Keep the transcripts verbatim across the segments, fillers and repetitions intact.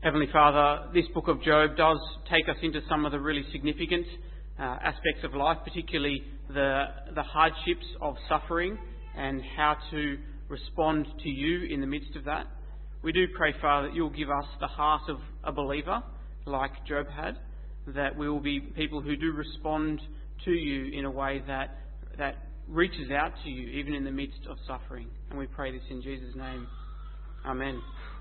Heavenly Father, this book of Job does take us into some of the really significant uh, aspects of life, particularly the, the hardships of suffering and how to respond to you in the midst of that. We do pray, Father, that you'll give us the heart of a believer like Job had, that we will be people who do respond to you in a way that, that reaches out to you even in the midst of suffering. And we pray this in Jesus' name. Amen.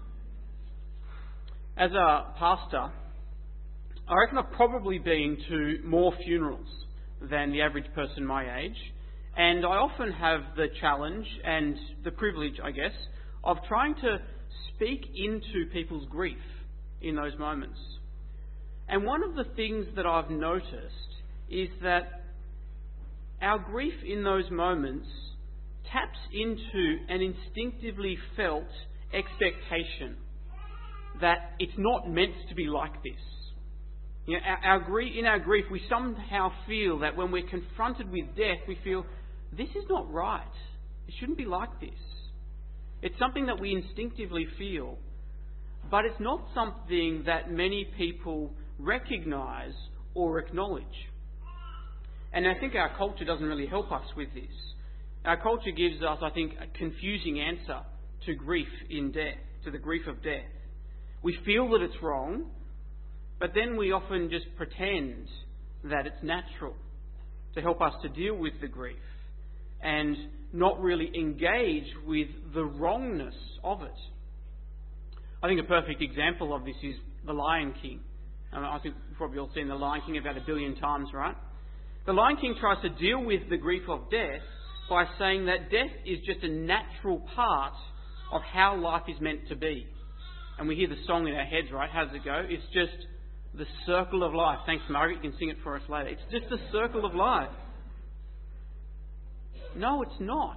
As a pastor, I reckon I've probably been to more funerals than the average person my age, and I often have the challenge and the privilege, I guess, of trying to speak into people's grief in those moments. And one of the things that I've noticed is that our grief in those moments taps into an instinctively felt expectation that it's not meant to be like this. You know, our, our grief, in our grief, we somehow feel that when we're confronted with death, we feel, this is not right. It shouldn't be like this. It's something that we instinctively feel, but it's not something that many people recognise or acknowledge. And I think our culture doesn't really help us with this. Our culture gives us, I think, a confusing answer to grief in death, to the grief of death. We feel that it's wrong, but then we often just pretend that it's natural to help us to deal with the grief and not really engage with the wrongness of it. I think a perfect example of this is The Lion King. Um, I think you've probably all seen The Lion King about a billion times, right? The Lion King tries to deal with the grief of death by saying that death is just a natural part of how life is meant to be. And we hear the song in our heads, right? How does it go? It's just the circle of life. Thanks, Margaret. You can sing it for us later. It's just the circle of life. No, it's not.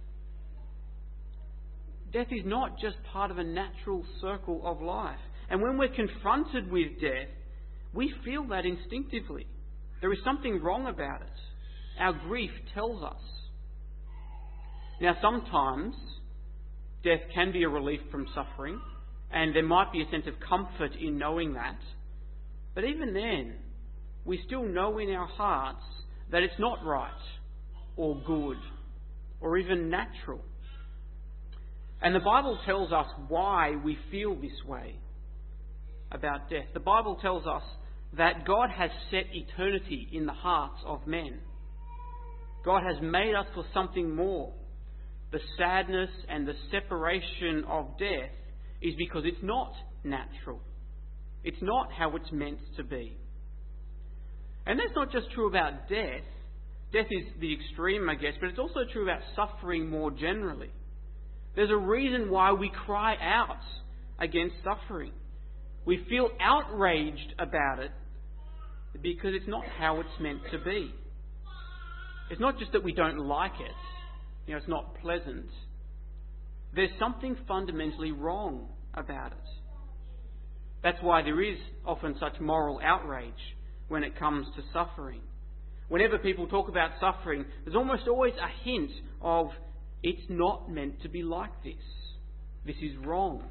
Death is not just part of a natural circle of life. And when we're confronted with death, we feel that instinctively. There is something wrong about it. Our grief tells us. Now, sometimes death can be a relief from suffering, and there might be a sense of comfort in knowing that. But even then, we still know in our hearts that it's not right or good or even natural. And the Bible tells us why we feel this way about death. The Bible tells us that God has set eternity in the hearts of men. God has made us for something more. The sadness and the separation of death is because it's not natural. It's not how it's meant to be. And that's not just true about death. Death is the extreme, I guess, but it's also true about suffering more generally. There's a reason why we cry out against suffering. We feel outraged about it because it's not how it's meant to be. It's not just that we don't like it. You know, it's not pleasant. There's something fundamentally wrong about it. That's why there is often such moral outrage when it comes to suffering. Whenever people talk about suffering, there's almost always a hint of, it's not meant to be like this. This is wrong.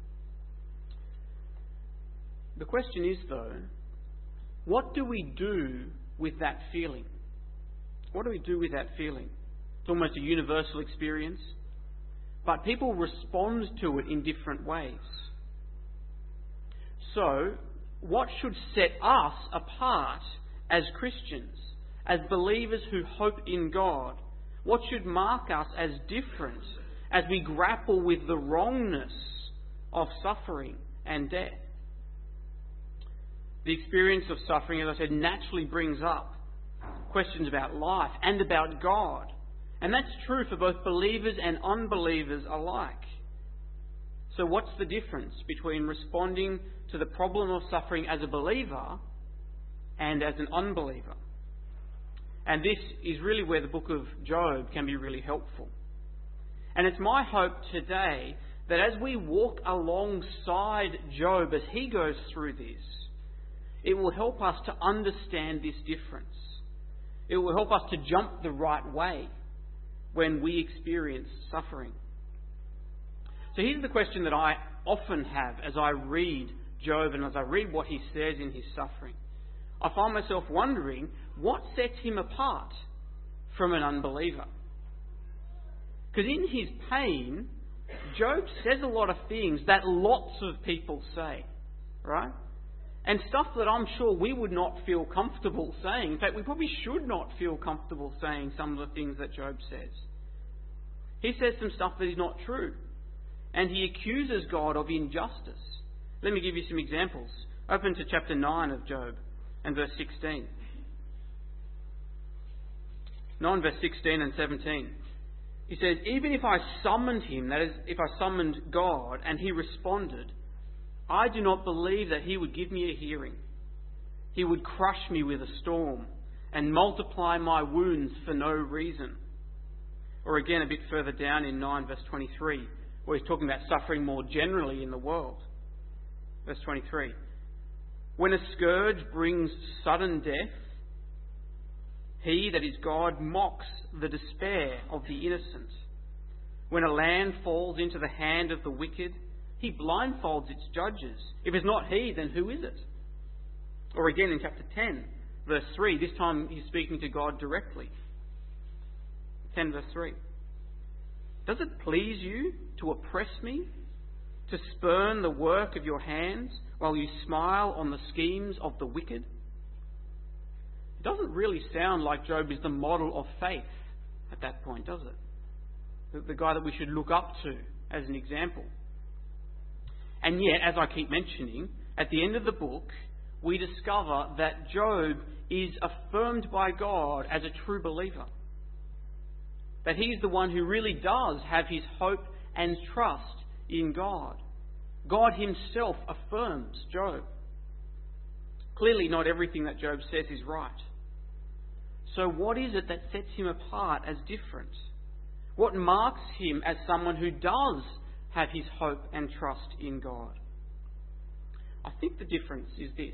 The question is, though, what do we do with that feeling? What do we do with that feeling? It's almost a universal experience, but people respond to it in different ways. So, what should set us apart as Christians, as believers who hope in God? What should mark us as different as we grapple with the wrongness of suffering and death? The experience of suffering, as I said, naturally brings up questions about life and about God. And that's true for both believers and unbelievers alike. So what's the difference between responding to the problem of suffering as a believer and as an unbeliever? And this is really where the book of Job can be really helpful. And it's my hope today that as we walk alongside Job as he goes through this, it will help us to understand this difference. It will help us to jump the right way when we experience suffering. So here's the question that I often have as I read Job and as I read what he says in his suffering, I find myself wondering what sets him apart from an unbeliever. Because in his pain, Job says a lot of things that lots of people say, right? And stuff that I'm sure we would not feel comfortable saying. In fact, we probably should not feel comfortable saying some of the things that Job says. He says some stuff that is not true. And he accuses God of injustice. Let me give you some examples. Open to chapter nine of Job and verse sixteen. nine verse sixteen and seventeen. He says, even if I summoned him, that is, if I summoned God and he responded, I do not believe that he would give me a hearing. He would crush me with a storm and multiply my wounds for no reason. Or again, a bit further down in nine verse twenty-three, where he's talking about suffering more generally in the world. Verse twenty-three. When a scourge brings sudden death, he, that is God, mocks the despair of the innocent. When a land falls into the hand of the wicked, he blindfolds its judges. If it's not he, then who is it? Or again in chapter ten, verse three, this time he's speaking to God directly. ten verse three. Does it please you to oppress me, to spurn the work of your hands while you smile on the schemes of the wicked? It doesn't really sound like Job is the model of faith at that point, does it? The, the guy that we should look up to as an example. And yet, as I keep mentioning, at the end of the book, we discover that Job is affirmed by God as a true believer. That he's the one who really does have his hope and trust in God. God himself affirms Job. Clearly not everything that Job says is right. So what is it that sets him apart as different? What marks him as someone who does have his hope and trust in God? I think the difference is this.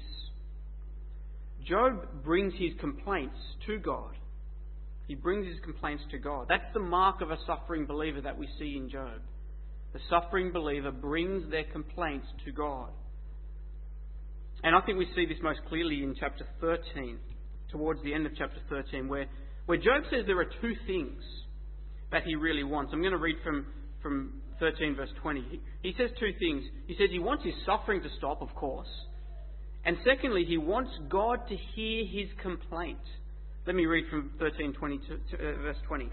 Job brings his complaints to God. He brings his complaints to God. That's the mark of a suffering believer that we see in Job. The suffering believer brings their complaints to God. And I think we see this most clearly in chapter thirteen, towards the end of chapter thirteen, where, where Job says there are two things that he really wants. I'm going to read from, from thirteen verse twenty. He, he says two things. He says he wants his suffering to stop, of course. And secondly, he wants God to hear his complaint. Let me read from thirteen twenty-two, uh, verse twenty.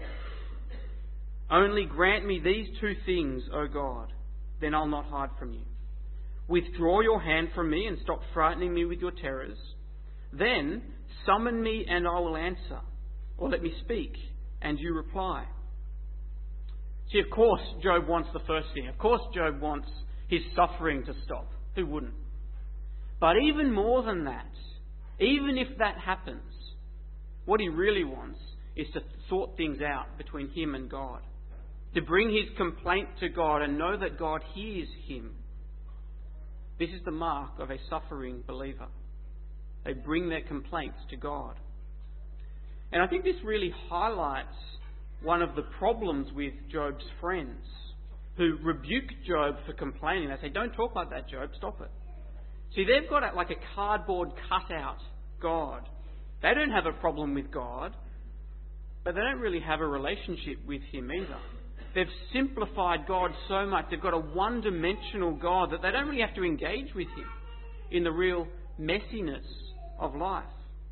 Only grant me these two things, O God, then I'll not hide from you. Withdraw your hand from me and stop frightening me with your terrors. Then summon me and I will answer. Or let me speak and you reply. See, of course, Job wants the first thing. Of course, Job wants his suffering to stop. Who wouldn't? But even more than that, even if that happens, what he really wants is to sort things out between him and God. To bring his complaint to God and know that God hears him. This is the mark of a suffering believer. They bring their complaints to God. And I think this really highlights one of the problems with Job's friends, who rebuke Job for complaining. They say, don't talk like that, Job, stop it. See, they've got a, like a cardboard cutout God. They don't have a problem with God, but they don't really have a relationship with him either. They've simplified God so much. They've got a one-dimensional God that they don't really have to engage with him in the real messiness of life.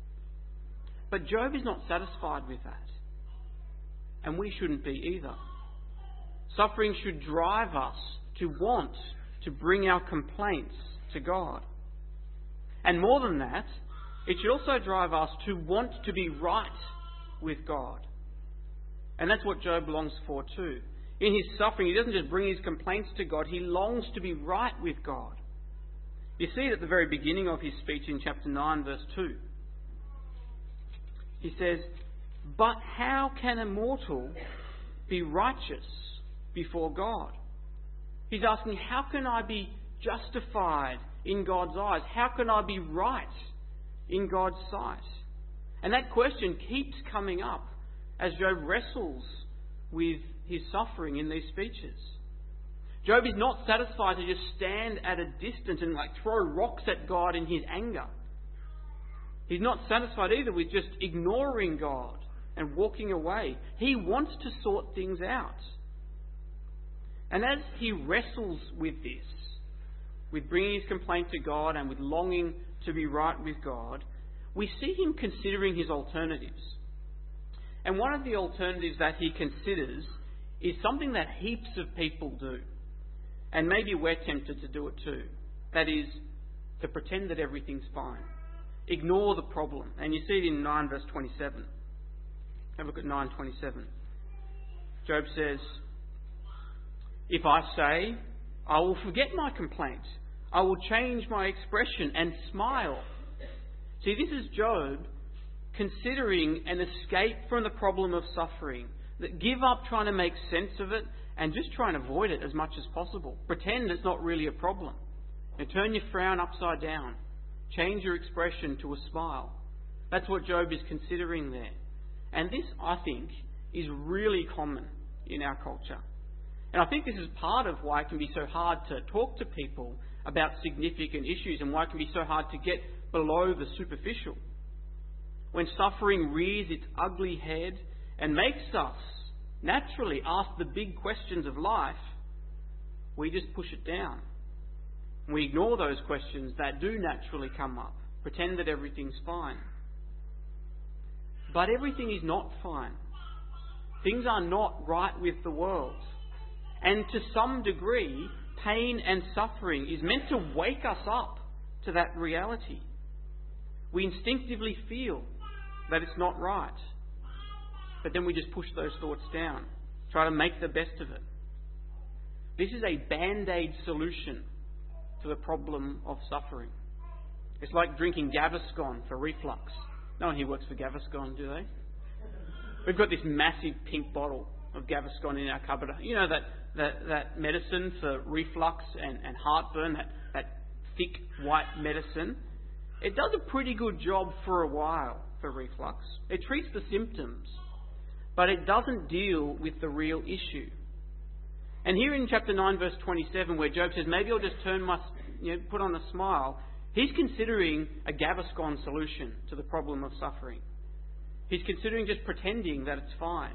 But Job is not satisfied with that. And we shouldn't be either. Suffering should drive us to want to bring our complaints to God. And more than that, it should also drive us to want to be right with God. And that's what Job longs for too. In his suffering, he doesn't just bring his complaints to God, he longs to be right with God. You see it at the very beginning of his speech in chapter nine, verse two. He says, but how can a mortal be righteous before God? He's asking, how can I be justified in God's eyes? How can I be right in God's sight? And that question keeps coming up as Job wrestles with his suffering in these speeches. Job is not satisfied to just stand at a distance and like throw rocks at God in his anger. He's not satisfied either with just ignoring God and walking away. He wants to sort things out. And as he wrestles with this, with bringing his complaint to God and with longing to be right with God, we see him considering his alternatives. And one of the alternatives that he considers is something that heaps of people do. And maybe we're tempted to do it too. That is, to pretend that everything's fine. Ignore the problem. And you see it in nine verse twenty-seven. Have a look at nine twenty-seven. Job says, "If I say, I will forget my complaint. I will change my expression and smile." See, this is Job considering an escape from the problem of suffering. That give up trying to make sense of it and just try and avoid it as much as possible. Pretend it's not really a problem. And turn your frown upside down. Change your expression to a smile. That's what Job is considering there. And this, I think, is really common in our culture. And I think this is part of why it can be so hard to talk to people about significant issues and why it can be so hard to get below the superficial. When suffering rears its ugly head and makes us naturally ask the big questions of life, we just push it down. We ignore those questions that do naturally come up, pretend that everything's fine. But everything is not fine. Things are not right with the world. And to some degree, pain and suffering is meant to wake us up to that reality. We instinctively feel that it's not right. But then we just push those thoughts down, try to make the best of it. This is a band-aid solution to the problem of suffering. It's like drinking Gaviscon for reflux. No one here works for Gaviscon, do they? We've got this massive pink bottle of Gaviscon in our cupboard. You know that, that, that medicine for reflux and, and heartburn, that, that thick white medicine? It does a pretty good job for a while for reflux. It treats the symptoms, but it doesn't deal with the real issue. And here in chapter nine, verse twenty-seven, where Job says, maybe I'll just turn my, you know, put on a smile, he's considering a Gaviscon solution to the problem of suffering. He's considering just pretending that it's fine.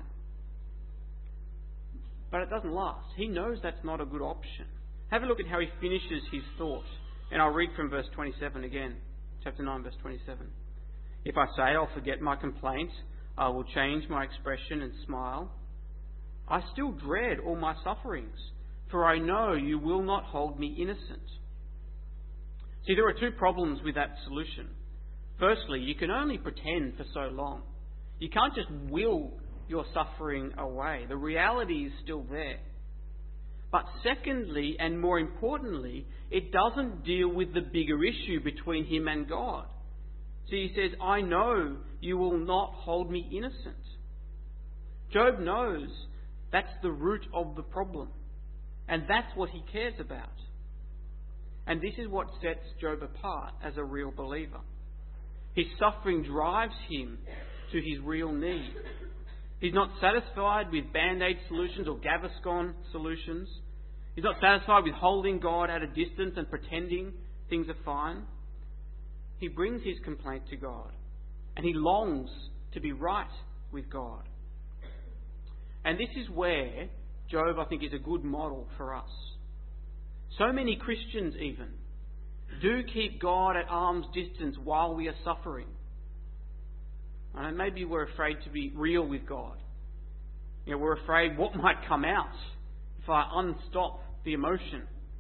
But it doesn't last. He knows that's not a good option. Have a look at how he finishes his thought. And I'll read from verse twenty-seven again. Chapter nine, verse twenty-seven. "If I say I'll forget my complaint, I will change my expression and smile. I still dread all my sufferings, for I know you will not hold me innocent." See, there are two problems with that solution. Firstly, you can only pretend for so long. You can't just will your suffering away. The reality is still there. But secondly, and more importantly, it doesn't deal with the bigger issue between him and God. So he says, I know you will not hold me innocent. Job knows that's the root of the problem. And that's what he cares about. And this is what sets Job apart as a real believer. His suffering drives him to his real need. He's not satisfied with band-aid solutions or Gaviscon solutions. He's not satisfied with holding God at a distance and pretending things are fine. He brings his complaint to God, and he longs to be right with God. And this is where Job, I think, is a good model for us. So many Christians even do keep God at arm's distance while we are suffering. And maybe we're afraid to be real with God. You know, we're afraid what might come out if I unstop the emotion.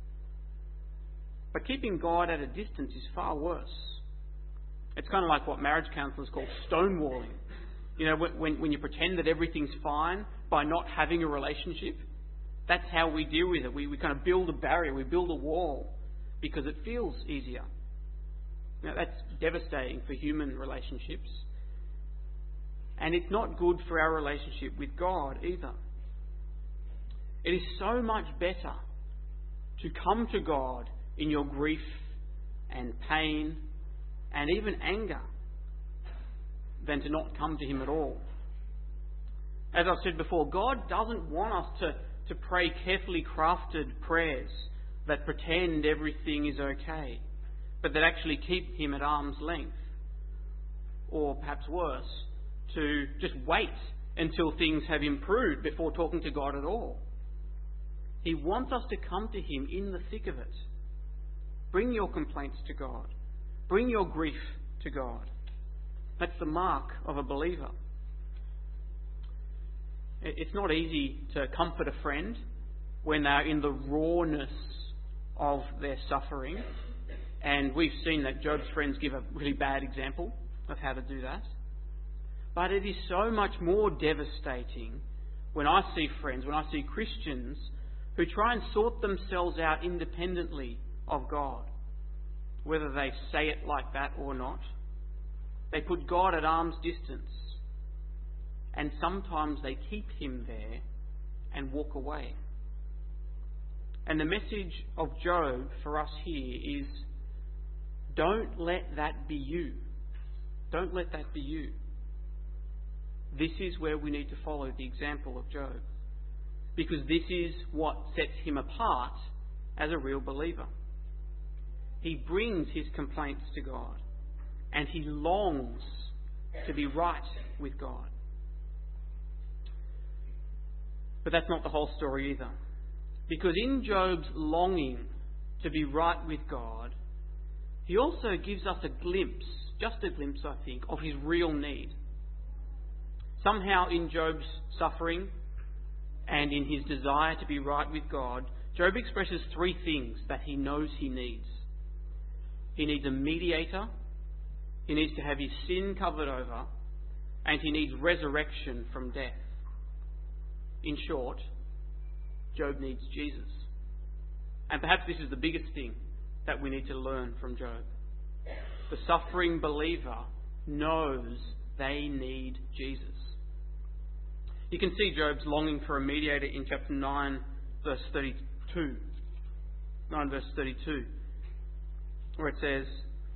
But keeping God at a distance is far worse. It's kind of like what marriage counsellors call stonewalling. You know, when, when you pretend that everything's fine by not having a relationship, that's how we deal with it. We, we kind of build a barrier, we build a wall because it feels easier. Now, that's devastating for human relationships. And it's not good for our relationship with God either. It is so much better to come to God in your grief and pain and even anger than to not come to him at all. As I've said before, God doesn't want us to to pray carefully crafted prayers that pretend everything is okay, but that actually keep him at arm's length. Or perhaps worse, to just wait until things have improved before talking to God at all. He wants us to come to him in the thick of it. Bring your complaints to God. Bring your grief to God. That's the mark of a believer. It's not easy to comfort a friend when they're in the rawness of their suffering. And we've seen that Job's friends give a really bad example of how to do that. But it is so much more devastating when I see friends, when I see Christians who try and sort themselves out independently of God, whether they say it like that or not. They put God at arm's distance, and sometimes they keep him there and walk away. And the message of Job for us here is, don't let that be you. Don't let that be you. This is where we need to follow the example of Job, because this is what sets him apart as a real believer. He brings his complaints to God, and he longs to be right with God. But that's not the whole story either, because in Job's longing to be right with God, he also gives us a glimpse, just a glimpse, I think, of his real need. Somehow in Job's suffering and in his desire to be right with God, Job expresses three things that he knows he needs. He needs a mediator, he needs to have his sin covered over, and he needs resurrection from death. In short, Job needs Jesus. And perhaps this is the biggest thing that we need to learn from Job. The suffering believer knows they need Jesus. You can see Job's longing for a mediator in chapter nine, verse thirty-two. nine verse thirty-two, where it says,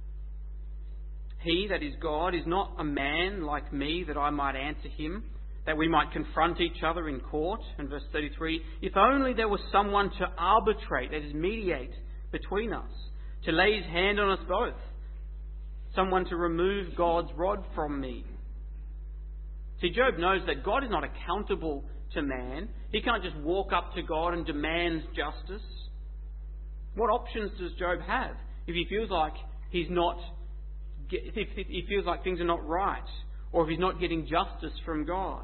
"He, that is God, is not a man like me that I might answer him, that we might confront each other in court." And verse thirty-three, "If only there was someone to arbitrate," that is, mediate between us, to lay his hand on us both, someone to remove God's rod from me. See, Job knows that God is not accountable to man. He can't just walk up to God and demand justice. What options does Job have if he feels like he's not, if he feels like things are not right, or if he's not getting justice from God?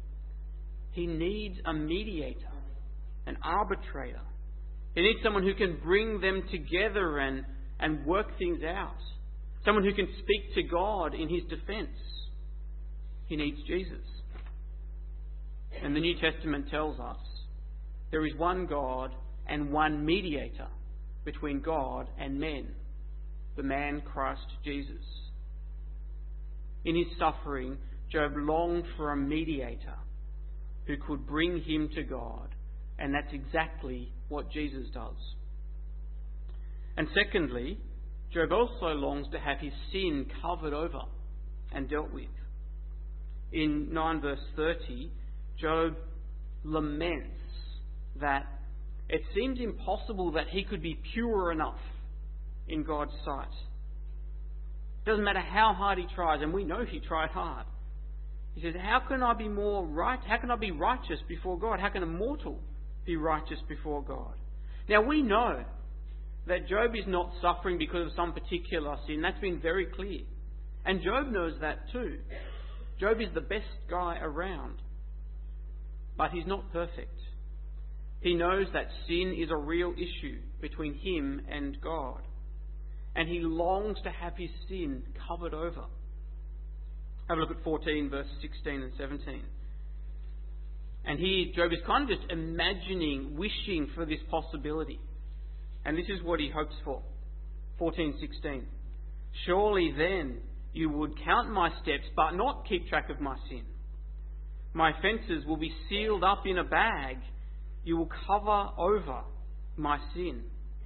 He needs a mediator, an arbitrator. He needs someone who can bring them together and, and work things out. Someone who can speak to God in his defence. He needs Jesus. And the New Testament tells us there is one God and one mediator between God and men, the man Christ Jesus. In his suffering, Job longed for a mediator who could bring him to God, and that's exactly what Jesus does. And secondly, Job also longs to have his sin covered over and dealt with. In nine verse thirty, Job laments that it seems impossible that he could be pure enough in God's sight. It doesn't matter how hard he tries, and we know he tried hard. He says, how can I be more right? How can I be righteous before God? How can a mortal be righteous before God? Now we know that Job is not suffering because of some particular sin. That's been very clear. And Job knows that too. Job is the best guy around. But he's not perfect. He knows that sin is a real issue between him and God. And he longs to have his sin covered over. Have a look at fourteen, verses sixteen and seventeen. And here Job is kind of just imagining, wishing for this possibility. And this is what he hopes for. fourteen sixteen. "Surely then you would count my steps, but not keep track of my sin. My offences will be sealed up in a bag. You will cover over my sin."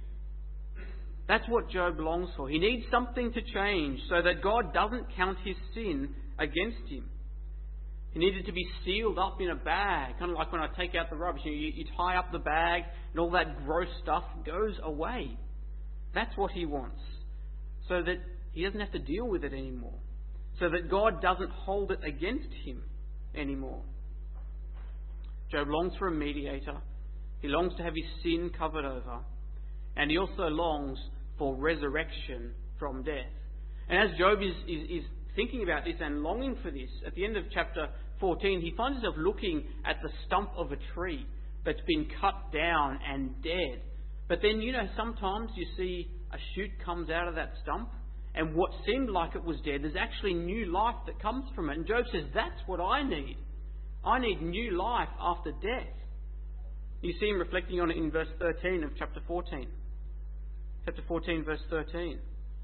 That's what Job longs for. He needs something to change so that God doesn't count his sin against him. He needed to be sealed up in a bag, kind of like when I take out the rubbish. You, you tie up the bag and all that gross stuff goes away. That's what he wants. So that he doesn't have to deal with it anymore. So that God doesn't hold it against him anymore. Job longs for a mediator. He longs to have his sin covered over. And he also longs for resurrection from death. And as Job is, is, is thinking about this and longing for this, at the end of chapter fourteen, he finds himself looking at the stump of a tree that's been cut down and dead. But then, you know, sometimes you see a shoot comes out of that stump, and what seemed like it was dead, there's actually new life that comes from it. And Job says, that's what I need. I need new life after death. You see him reflecting on it in verse thirteen of chapter fourteen. Chapter fourteen, verse thirteen.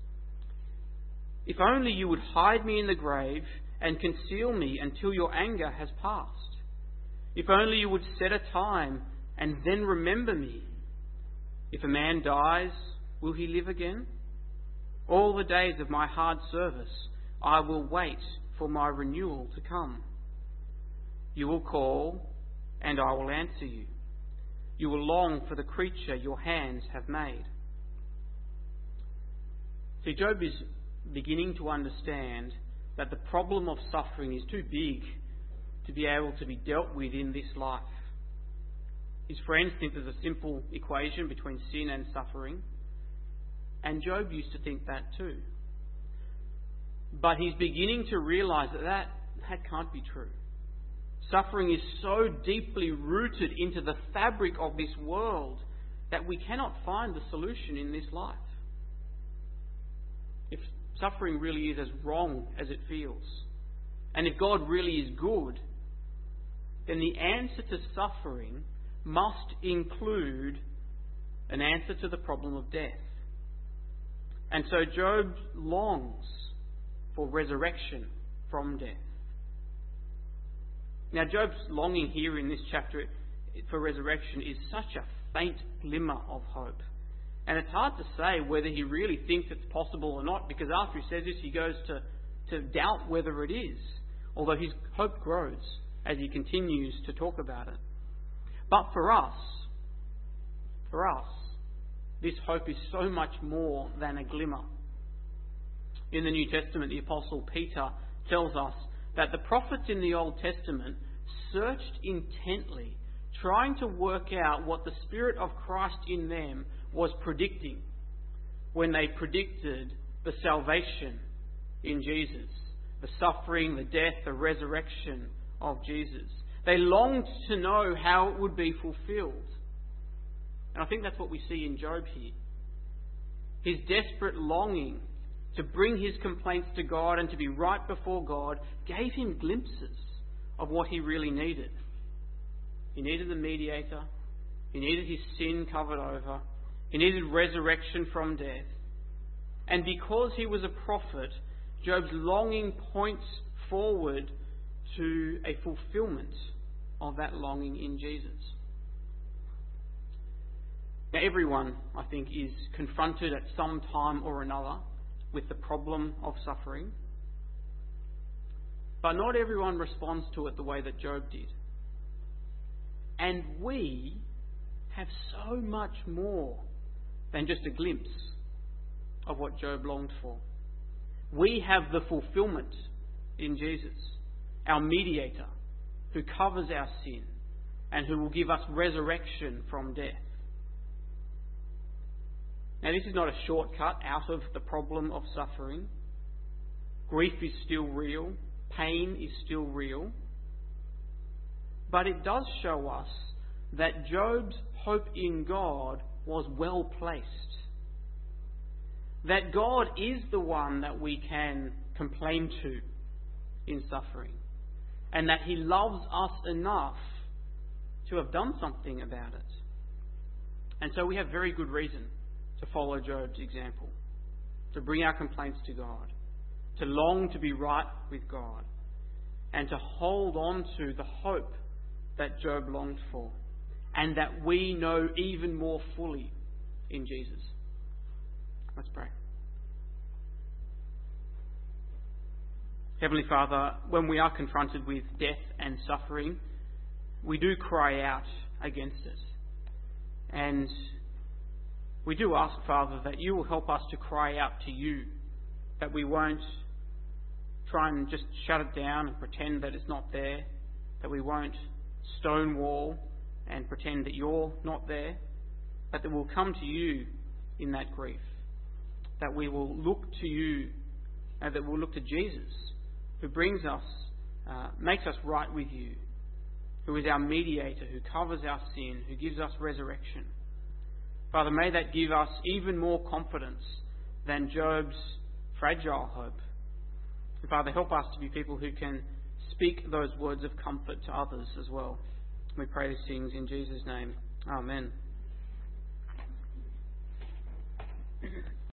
If only you would hide me in the grave and conceal me until your anger has passed. If only you would set a time and then remember me. If a man dies, will he live again? All the days of my hard service, I will wait for my renewal to come. You will call, and I will answer you. You will long for the creature your hands have made. See, Job is beginning to understand that the problem of suffering is too big to be able to be dealt with in this life. His friends think there's a simple equation between sin and suffering, and Job used to think that too. But he's beginning to realise that, that that can't be true. Suffering is so deeply rooted into the fabric of this world that we cannot find the solution in this life. If suffering really is as wrong as it feels, and if God really is good, then the answer to suffering must include an answer to the problem of death. And so Job longs for resurrection from death. Now, Job's longing here in this chapter for resurrection is such a faint glimmer of hope. And it's hard to say whether he really thinks it's possible or not, because after he says this, he goes to, to doubt whether it is, although his hope grows as he continues to talk about it. But for us, for us, this hope is so much more than a glimmer. In the New Testament, the Apostle Peter tells us that the prophets in the Old Testament searched intently, trying to work out what the Spirit of Christ in them was predicting when they predicted the salvation in Jesus, the suffering, the death, the resurrection of Jesus. They longed to know how it would be fulfilled. And I think that's what we see in Job here. His desperate longing to bring his complaints to God and to be right before God gave him glimpses of what he really needed. He needed the mediator. He needed his sin covered over. He needed resurrection from death. And because he was a prophet, Job's longing points forward to a fulfillment of that longing in Jesus. Now, everyone, I think, is confronted at some time or another with the problem of suffering. But not everyone responds to it the way that Job did. And we have so much more than just a glimpse of what Job longed for. We have the fulfillment in Jesus, our mediator, who covers our sin and who will give us resurrection from death. Now, this is not a shortcut out of the problem of suffering. Grief is still real. Pain is still real. But it does show us that Job's hope in God was well placed. That God is the one that we can complain to in suffering. And that He loves us enough to have done something about it. And so we have very good reason to follow Job's example. To bring our complaints to God. To long to be right with God. And to hold on to the hope that Job longed for. And that we know even more fully in Jesus. Let's pray. Heavenly Father, when we are confronted with death and suffering, we do cry out against it. And we do ask, Father, that you will help us to cry out to you, that we won't try and just shut it down and pretend that it's not there, that we won't stonewall and pretend that you're not there, but that we'll come to you in that grief, that we will look to you and that we'll look to Jesus, who brings us, uh, makes us right with you, who is our mediator, who covers our sin, who gives us resurrection. Father, may that give us even more confidence than Job's fragile hope. And Father, help us to be people who can speak those words of comfort to others as well. We pray these things in Jesus' name. Amen.